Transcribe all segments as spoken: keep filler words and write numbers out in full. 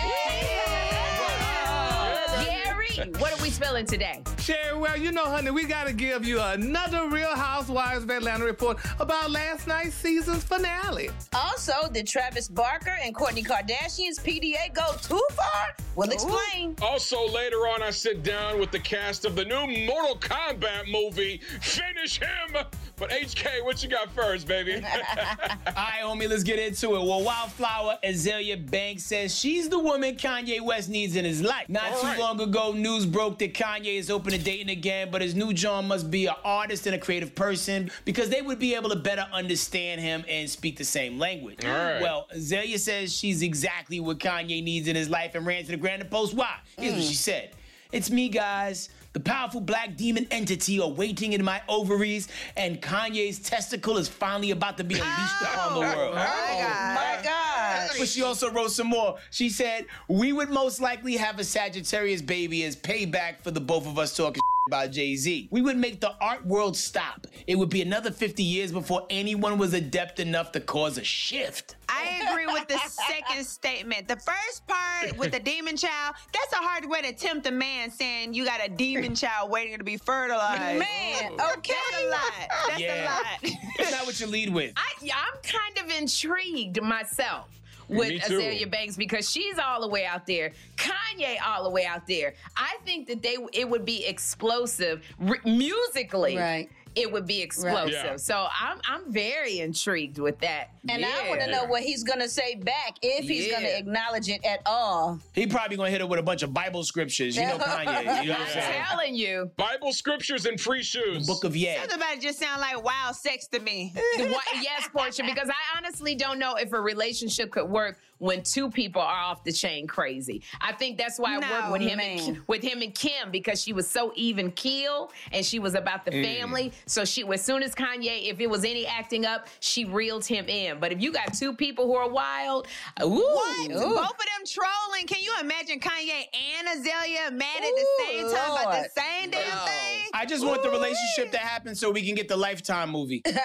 Gary, what are we spilling today? Sherry, well, you know, honey, we got to give you another Real Housewives of Atlanta report about last night's season's finale. Also, did Travis Barker and Kourtney Kardashian's P D A go too far? We'll explain. Also, later on, I sit down with the cast of the new Mortal Kombat movie, Finish Him. But H K, what you got first, baby? All right, homie, let's get into it. Well, Wildflower Azealia Banks says she's the woman Kanye West needs in his life. Not All too right. long ago, news broke that Kanye is open to dating again, but his new John must be an artist and a creative person because they would be able to better understand him and speak the same language. All right. Well, Azealia says she's exactly what Kanye needs in his life and ran to the Grand Post. Why? Here's what she said. It's me, guys, the powerful black demon entity awaiting in my ovaries, and Kanye's testicle is finally about to be unleashed upon the world. Oh, my God. But she also wrote some more. She said, we would most likely have a Sagittarius baby as payback for the both of us talking about Jay-Z. We would make the art world stop. It would be another fifty years before anyone was adept enough to cause a shift. I agree with the second statement. The first part with the demon child, that's a hard way to tempt a man saying you got a demon child waiting to be fertilized. Man, okay. That's a lot. That's Yeah. a lot. It's not what you lead with. I, I'm kind of intrigued myself with Me too. Azealia Banks because she's all the way out there. Kanye all the way out there. I think that they it would be explosive r- musically. Right. It would be explosive. Yeah. So I'm I'm very intrigued with that. And yeah. I want to know what he's going to say back, if he's Yeah. going to acknowledge it at all. He probably gonna hit her with a bunch of Bible scriptures. You know Kanye. You know what I'm I'm saying? telling you. Bible scriptures and free shoes. Book of Yah. Something about it just sound like wild sex to me. What, yes, Portia, because I honestly don't know if a relationship could work when two people are off the chain crazy. I think that's why it No, worked with him man. and, with him and Kim, because she was so even keel and she was about the family. So she, as soon as Kanye, if it was any acting up, she reeled him in. But if you got two people who are wild, ooh, What? ooh. Both of them trolling. Can you imagine Kanye and Azalea mad at the Ooh, same time about Lord. the same damn No. thing? I just want the relationship to happen so we can get the Lifetime movie. All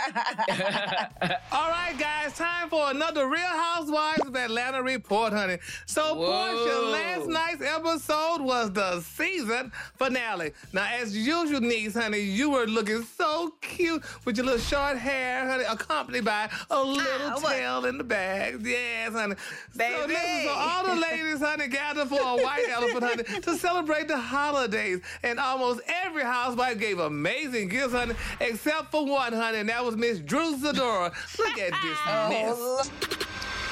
right, guys, time for another Real Housewives of Atlanta report, honey. So, Whoa. Portia, last night's episode was the season finale. Now, as usual, niece, honey, you were looking so cute with your little short hair, honey, accompanied by a little Ah, what? tail in the back. Yes, honey. So, Baby. listen, so all the ladies, honey, gathered for a white elephant, honey, to celebrate the holidays. And almost every housewife gave amazing gifts, honey, except for one, honey, and that was Miss Drew Zadora. Look at this mess.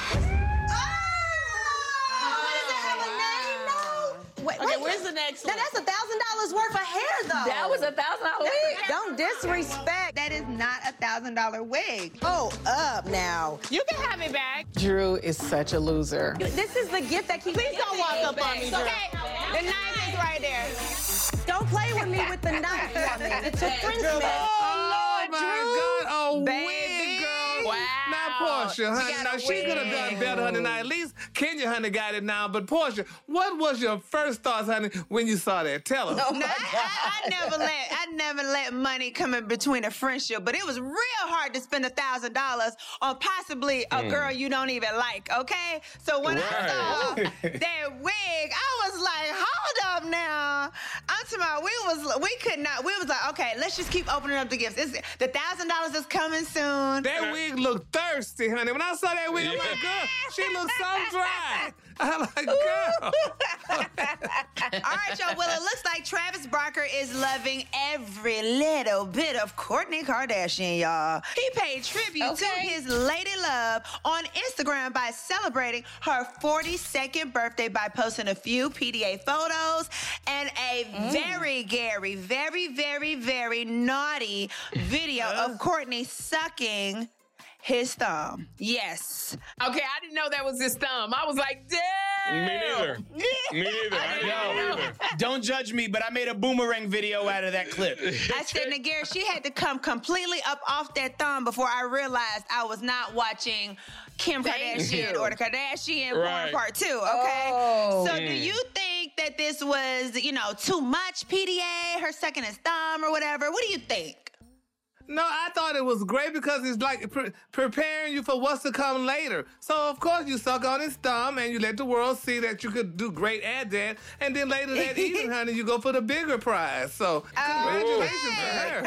Wait, Okay, wait, where's the next now one? that's a thousand dollars worth of hair, though. That was a thousand dollar wig. Don't disrespect. That is not a thousand dollar wig. Oh, up now. You can have it back. Drew is such a loser. This is the gift that keeps. Please don't walk up on me, Drew. Okay, the knife is right there. Don't play with me with the knife. It's a Frenchman. Oh, my God. Oh, Baby. wig, girl. Wow. Now, Portia, honey, got now a she could have done wig. better, honey. Now, at least Kenya, honey, got it now. But, Portia, what was your first thoughts, honey, when you saw that? Tell us. No, I, I, I never let I never let money come in between a friendship, but it was real hard to spend a thousand dollars on possibly a girl you don't even like. Okay, so when I Right. saw that wig, I was like, hold up now. I'm talking about we was we could not. We was like, okay, let's just keep opening up the gifts. It's, the thousand dollars is coming soon. That wig looked thirsty, honey. When I saw that wig, I'm like, girl, she looked so dry. I'm like, girl. All right, y'all. Well, it looks like Travis Barker is loving every little bit of Kourtney Kardashian, y'all. He paid tribute to Okay. his lady love on Instagram by celebrating her forty-second birthday by posting a few P D A photos and a very, Gary, very, very, very naughty video of Kourtney sucking his thumb. Yes. Okay, I didn't know that was his thumb. I was like, damn. Me neither. Me neither. I didn't know either. Don't judge me, but I made a boomerang video out of that clip. I said, Nagir, she had to come completely up off that thumb before I realized I was not watching Kim Thank Kardashian you. or the Kardashian Right. porn part two, okay? Oh. So do you think that this was, you know, too much P D A, her sucking his thumb or whatever? What do you think? No, I thought it was great because it's like pre- preparing you for what's to come later. So, of course, you suck on his thumb and you let the world see that you could do great at that. And then later that evening, honey, you go for the bigger prize. So, congratulations to her.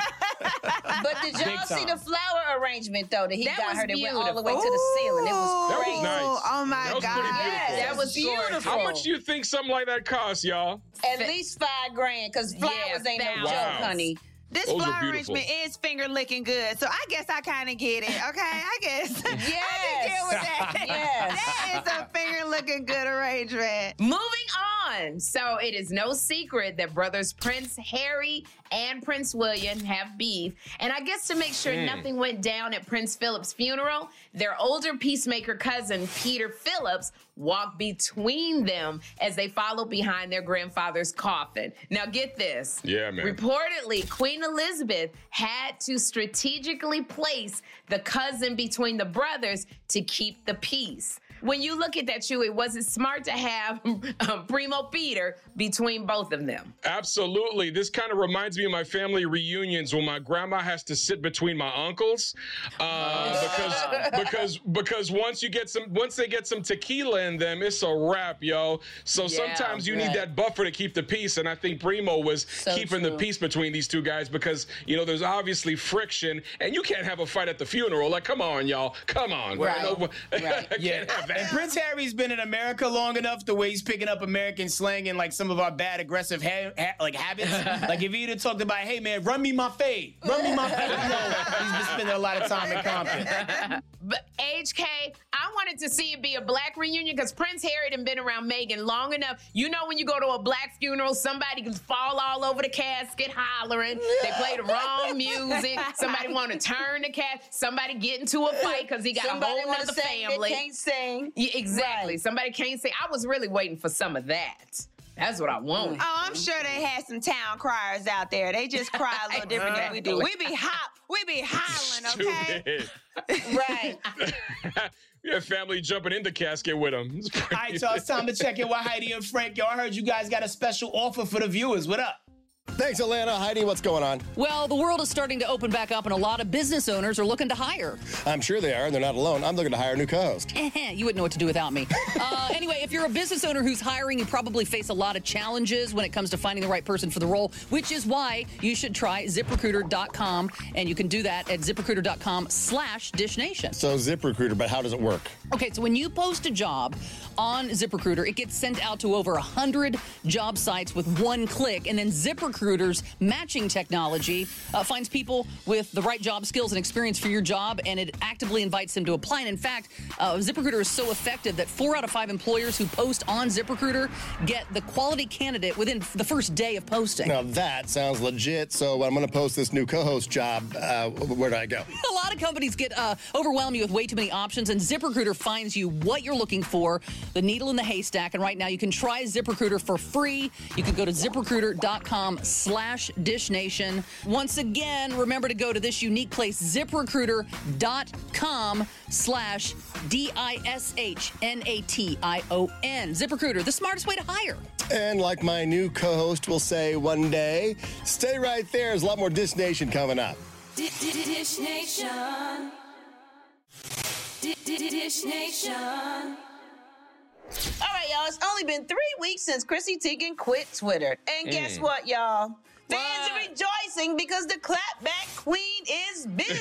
But did y'all Big see time. the flower arrangement, though, that he That got was her that went all the way beautiful. to the ceiling? It was That was crazy. nice. Oh my That was pretty God. beautiful. That was beautiful. How much do you think something like that costs, y'all? At least five grand, because flowers Yeah, ain't no thousands. joke, Wow. honey. This Those are flower beautiful. arrangement is finger licking good, so I guess I kind of get it. Okay, I guess I Yes. can deal with that. Yes. That is a finger looking good arrangement. Moving on. So it is no secret that brothers Prince Harry and Prince William have beef. And I guess to make sure nothing went down at Prince Philip's funeral, their older peacemaker cousin, Peter Phillips, walked between them as they followed behind their grandfather's coffin. Now get this. Yeah, man. Reportedly, Queen Elizabeth had to strategically place the cousin between the brothers to keep the peace. When you look at that, Chewy, was it smart to have um, Primo Peter between both of them? Absolutely. This kind of reminds me of my family reunions when my grandma has to sit between my uncles uh, because because because once you get some once they get some tequila in them, it's a wrap, yo. So Yeah, sometimes you right. need that buffer to keep the peace, and I think Primo was So keeping the true. peace between these two guys because you know there's obviously friction, and you can't have a fight at the funeral. Like, come on, y'all, come on. Right. No, Right. can't Yeah, have that. and Prince Harry's been in America long enough the way he's picking up American slang and like some of our bad aggressive ha- ha- like habits. Like if he'd have talked about, hey man, run me my fade, run me my fade. You know, he's been spending a lot of time in Compton. But H K, I wanted to see it be a black reunion because Prince Harry done been around Meghan long enough. You know when you go to a black funeral, somebody can fall all over the casket hollering. They play the wrong music. Somebody want to turn the casket. Somebody get into a fight because he got Somebody a whole wanna nother sing that family. can't sing. Yeah, exactly. Right. Somebody can't say. I was really waiting for some of that. That's what I want. Oh, I'm sure they had some town criers out there. They just cry a little different than we do. We be hot, we be hollering, okay? Stupid. Right. We have family jumping in the casket with him. It's pretty- All right, so it's time to check in with Heidi and Frank. Yo, I heard you guys got a special offer for the viewers. What up? Thanks, Atlanta. Heidi, what's going on? Well, the world is starting to open back up, and a lot of business owners are looking to hire. I'm sure they are, and they're not alone. I'm looking to hire a new co-host. You wouldn't know what to do without me. Uh, anyway, if you're a business owner who's hiring, you probably face a lot of challenges when it comes to finding the right person for the role, which is why you should try ZipRecruiter dot com, and you can do that at ZipRecruiter dot com slash DishNation. So ZipRecruiter, but how does it work? Okay, so when you post a job on ZipRecruiter, it gets sent out to over one hundred job sites with one click, and then ZipRecruiter's matching technology uh, finds people with the right job skills and experience for your job, and it actively invites them to apply. And in fact, uh, ZipRecruiter is so effective that four out of five employers who post on ZipRecruiter get the quality candidate within the first day of posting. Now that sounds legit. So I'm going to post this new co-host job. Uh, where do I go? A lot of companies get uh, overwhelm you with way too many options, and ZipRecruiter finds you what you're looking for, the needle in the haystack. And right now, you can try ZipRecruiter for free. You can go to ZipRecruiter dot com slash DishNation. Once again, remember to go to this unique place, ZipRecruiter dot com slash D I S H N A T I O N. ZipRecruiter, the smartest way to hire. And like my new co-host will say one day, stay right there. There's a lot more Dish Nation coming up. Dish Nation. Dish Nation. All right, y'all. It's only been three weeks since Chrissy Teigen quit Twitter. And guess Mm. what, y'all? Fans are rejoicing because the clapback queen is busy.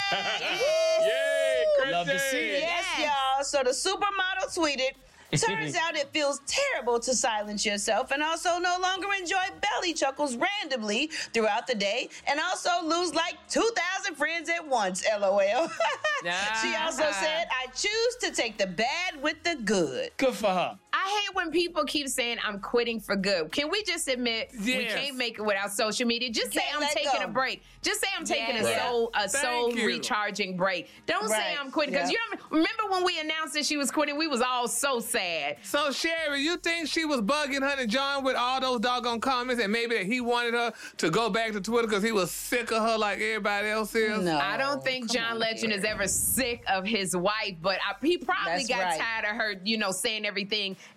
Yay, Chrissy! Love to see it. Yes, y'all. So the supermodel tweeted, turns out it feels terrible to silence yourself and also no longer enjoy belly chuckles randomly throughout the day and also lose like two thousand friends at once, LOL. She also said, I choose to take the bad with the good. Good for her. I hate when people keep saying I'm quitting for good. Can we just admit we Yes. can't make it without social media? Just say Can't I'm let taking go. a break. Just say I'm taking Yes. a soul a Thank soul you. recharging break. Don't say Right. I'm quitting because Yep. you don't, remember when we announced that she was quitting? We was all so sad. So, Sherry, you think she was bugging Honey John with all those doggone comments and maybe that he wanted her to go back to Twitter because he was sick of her like everybody else is? No. I don't think come John on, Legend Sherry. is ever sick of his wife, but I, he probably That's got right. tired of her, you know, saying everything in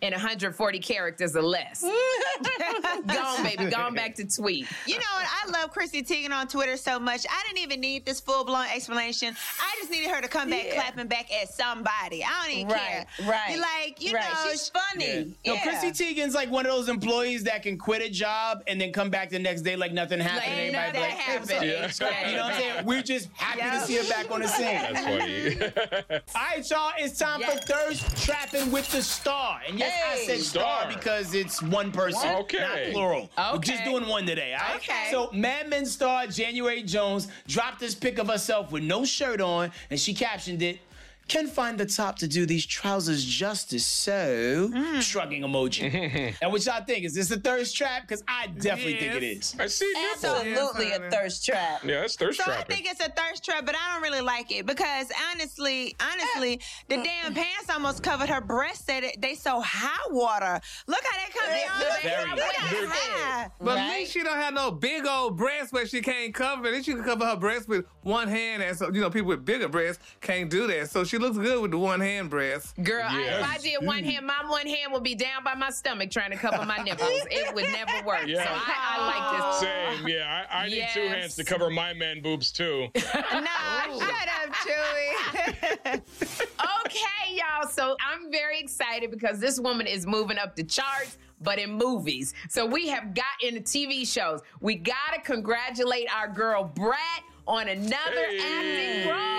in one hundred forty characters or less. Go on, baby. Go on back to tweet. You know what? I love Chrissy Teigen on Twitter so much. I didn't even need this full-blown explanation. I just needed her to come back Yeah. clapping back at somebody. I don't even Right, care. right. You like, you Right. know, She's funny. No, Yeah. Chrissy Teigen's like one of those employees that can quit a job and then come back the next day like nothing happened. Like and nothing everybody like, happened. Yeah. Exactly. you know what I'm saying? We're just happy to see her back on the scene. That's funny. All right, y'all, it's time Yes. for Thirst Trapping with the Star. And yes, I Hey. said star, Star. because it's one person, Okay. not plural. We're just Okay. doing one today, all right? Okay. So Mad Men star January Jones dropped this pic of herself with no shirt on, and she captioned it, "Can find the top to do these trousers justice, so..." Shrugging emoji. And what y'all think? Is this a thirst trap? Because I definitely think it Yes. is. I see nipple. Absolutely a thirst trap. Yeah, that's thirst So I trapping. think it's a thirst trap, but I don't really like it because honestly, honestly, the damn pants almost covered her breasts. Said it, they so high water. Look how they come They- down. they Very. Look how They're- high. But at Right. least she don't have no big old breasts where she can't cover it. At least she can cover her breasts with one hand. And so, you know, people with bigger breasts can't do that. So she looks good with the one hand breast. Girl, I, Yes. if I did one hand, my one hand would be down by my stomach trying to cover my nipples. It would never work. Yeah. So I, I like this. Same, yeah. I, I need two Yes. hands to cover my man boobs too. Nah, shut up, Chewy. Okay, y'all. So I'm very excited because this woman is moving up the charts, but in movies. So we have got in the T V shows. We got to congratulate our girl Brat on another Hey. acting role.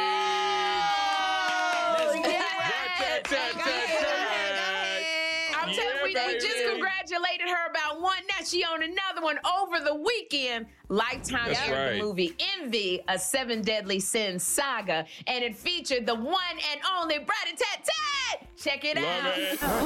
Yes. Ta- ta- ta- ta- I'm telling you, we, Yeah, we just baby. congratulated her about one. Now she on another one over the weekend. Lifetime That's aired right. the movie Envy, a Seven Deadly Sins saga, and it featured the one and only Brat Tat Tat. Check it Love out.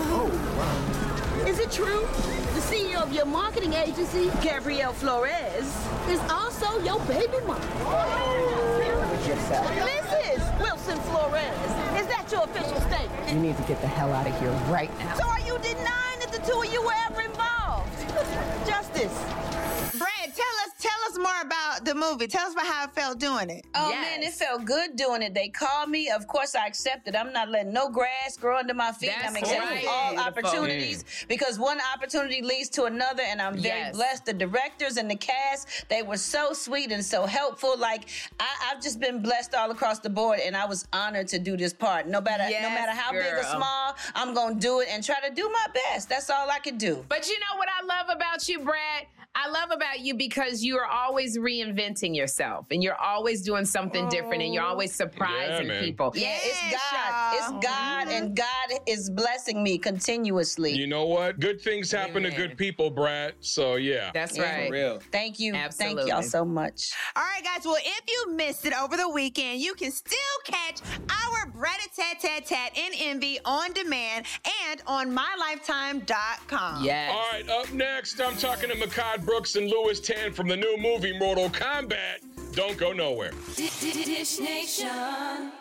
it. Is it true? The C E O of your marketing agency, Gabrielle Flores, is also your baby mama. Missus Wilson Flores, is that your official statement? You need to get the hell out of here right now. So are you denying that the two of you were ever involved? Justice. Brad, tell us, tell us more about the movie. Tell us about how it felt doing it. Oh Yes. man, it felt good doing it. They called me. Of course, I accepted. I'm not letting no grass grow under my feet. That's I'm accepting right. all Beautiful. opportunities because one opportunity leads to another, and I'm very Yes. blessed. The directors and the cast, they were so sweet and so helpful. Like I, I've just been blessed all across the board, and I was honored to do this part. No matter, no Yes, matter how big or girl. small, I'm gonna do it and try to do my best. That's all I could do. But you know what I love about you, Brad? I love about you because you are always reinventing yourself and you're always doing something different and you're always surprising Yeah, man. people. Yeah, it's Yes, God. y'all. It's God, and God is blessing me continuously. You know what? Good things happen to Amen. good people, Brad. So yeah. That's Yeah. right. For real. Thank you. Absolutely. Thank y'all so much. All right, guys. Well, if you missed it over the weekend, you can still catch our Brat Tat Tat Tat in Envy on demand and on my lifetime dot com. Yes. All right, up next, I'm talking to Makad Brooks and Louis Tan from the new movie Mortal Kombat. Don't go nowhere. Dish Nation.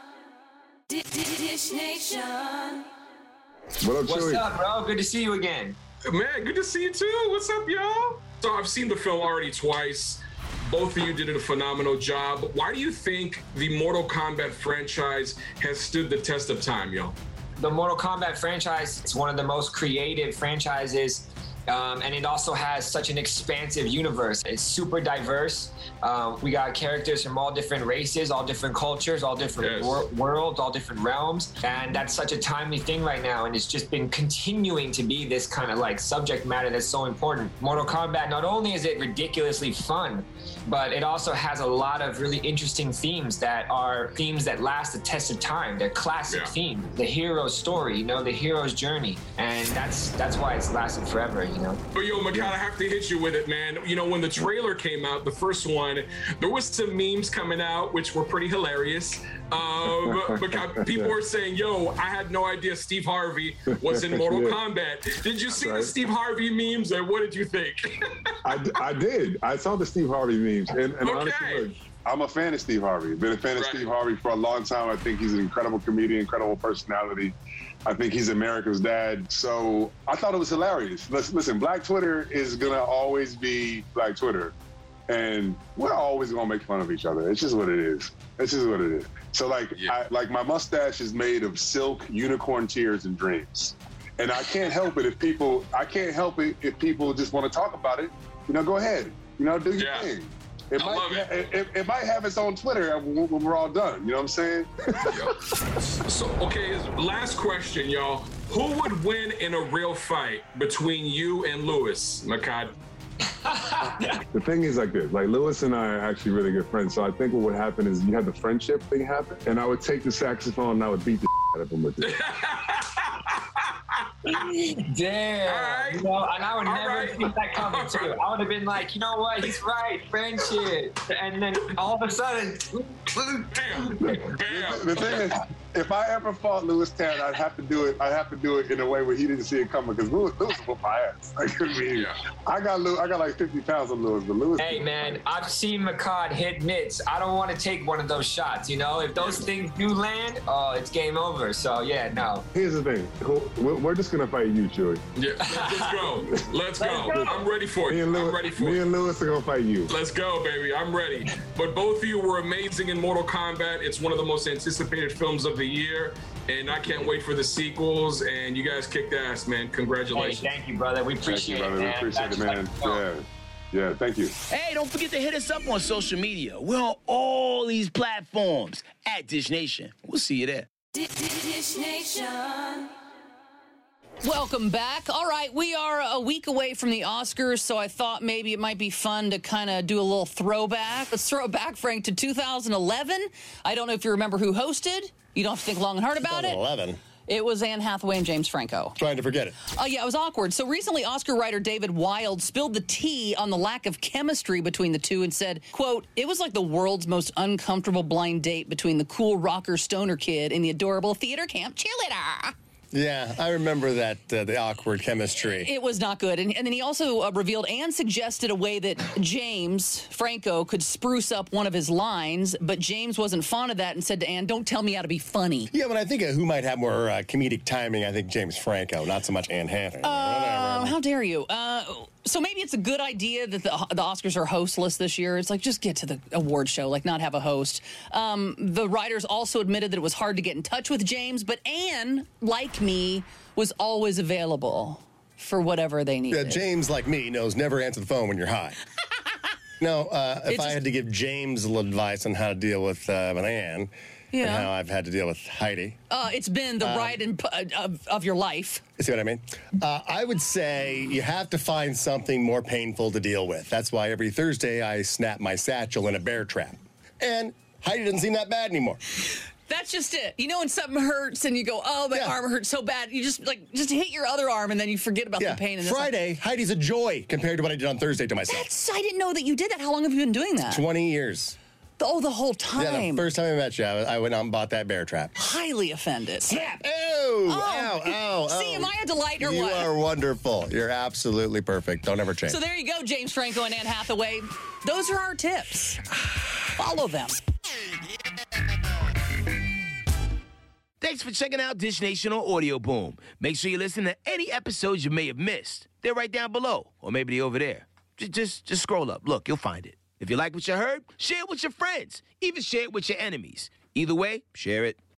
Dish Nation. What up, What's Chewy? up, bro? Good to see you again. Man, good to see you too. What's up, y'all? So I've seen the film already twice. Both of you did a phenomenal job. Why do you think the Mortal Kombat franchise has stood the test of time, y'all? The Mortal Kombat franchise is one of the most creative franchises, um, and it also has such an expansive universe. It's super diverse. Um, we got characters from all different races, all different cultures, all different Yes. wor- worlds, all different realms, and that's such a timely thing right now, and it's just been continuing to be this kind of like subject matter that's so important. Mortal Kombat, not only is it ridiculously fun, but it also has a lot of really interesting themes that are themes that last the test of time. They're classic Yeah. themes. The hero's story, you know, the hero's journey, and that's that's why it's lasted forever, you know. But yo, Makad, I have to hit you with it, man. You know, when the trailer came out, the first one, there was some memes coming out which were pretty hilarious. Um, because people were saying, "Yo, I had no idea Steve Harvey was in Mortal Yeah. Kombat." Did you see right. the Steve Harvey memes, and what did you think? I, I did. I saw the Steve Harvey memes, and, and Okay. honestly, look, I'm a fan of Steve Harvey. Been a fan of Right. Steve Harvey for a long time. I think he's an incredible comedian, incredible personality. I think he's America's dad. So I thought it was hilarious. Listen, listen Black Twitter is gonna always be Black Twitter, and we're always gonna make fun of each other. It's just what it is. It's just what it is. So like, Yeah. I, like my mustache is made of silk, unicorn tears, and dreams. And I can't help it if people, I can't help it if people just want to talk about it. You know, go ahead. You know, do your Yeah. thing. It I might, love it. It, it, it might have its own Twitter when, when we're all done. You know what I'm saying? So, okay, last question, y'all. Who would win in a real fight between you and Lewis, Makad? The thing is like this, like Lewis and I are actually really good friends. So I think what would happen is you have the friendship thing happen, and I would take the saxophone and I would beat the out of him with it. Damn. You know, and I would All never right. see that coming too. I would have been like, you know what, he's right, friendship. And then all of a sudden, Bam. Bam. The thing is, if I ever fought Lewis Tan, I'd have to do it. I'd have to do it in a way where he didn't see it coming, because Lewis, Lewis will whoop my ass. Like, I mean, Yeah. I got Lewis, I got like fifty pounds on Lewis, but Lewis. hey man, I've seen Makad hit mitts. I don't want to take one of those shots, you know? If those things do land, oh, it's game over. So yeah, no. Here's the thing, we're we're just gonna fight you, Chewy. Yeah, let's go. Let's go. I'm ready for Me it. and I'm Lewis, ready for me it. and Lewis are gonna fight you. Let's go, baby. I'm ready. But both of you were amazing in Mortal Kombat. It's one of the most anticipated films of the year, and I can't wait for the sequels. And you guys kicked ass, man. Hey, Congratulations. thank you, brother. We Thank you, appreciate brother. it, We man. appreciate That's it, man. like- oh. Yeah, yeah. Thank you. Hey, don't forget to hit us up on social media. We're on all these platforms at Dish Nation. We'll see you there. Dish Nation. Welcome back. All right, we are a week away from the Oscars, so I thought maybe it might be fun to kind of do a little throwback. Let's throw it back, Frank, to two thousand eleven. I don't know if you remember who hosted. You don't have to think long and hard about it. eleven. It was Anne Hathaway and James Franco. Trying to forget it. Oh, yeah, it was awkward. So recently, Oscar writer David Wilde spilled the tea on the lack of chemistry between the two and said, quote, "It was like the world's most uncomfortable blind date between the cool rocker stoner kid and the adorable theater camp cheerleader." Yeah, I remember that, uh, the awkward chemistry. It was not good. And, and then he also uh, revealed and suggested a way that James Franco could spruce up one of his lines, but James wasn't fond of that and said to Anne, "Don't tell me how to be funny." Yeah, when I think of who might have more uh, comedic timing, I think James Franco, not so much Anne Hathaway. Uh, how dare you? Uh, so maybe it's a good idea that the, the Oscars are hostless this year. It's like, just get to the award show, like not have a host. Um, the writers also admitted that it was hard to get in touch with James, but Anne, like me, was always available for whatever they needed. Yeah, James, like me, knows never answer the phone when you're high. No, uh, if It's I just- had to give James a little advice on how to deal with, uh, with Anne, and Yeah. how I've had to deal with Heidi. Uh, it's been the Um, ride in, uh, of, of your life. You see what I mean? Uh, I would say you have to find something more painful to deal with. That's why every Thursday I snap my satchel in a bear trap. And Heidi doesn't seem that bad anymore. That's just it. You know when something hurts and you go, "Oh, my Yeah. arm hurts so bad." You just like just hit your other arm and then you forget about Yeah, the pain. And Friday, Heidi's a joy compared to what I did on Thursday to myself. That's, I didn't know that you did that. How long have you been doing that? twenty years. Oh, the whole time. Yeah, the first time I met you, I I went out and bought that bear trap. Highly offended. Snap! Oh, ow, ow, ow. See, am I a delight or you what? are wonderful. You're absolutely perfect. Don't ever change. So there you go, James Franco and Anne Hathaway. Those are our tips. Follow them. Thanks for checking out Dish Nation on Audio Boom. Make sure you listen to any episodes you may have missed. They're right down below, or maybe they're over there. Just, just, just scroll up. Look, you'll find it. If you like what you heard, share it with your friends. Even share it with your enemies. Either way, share it.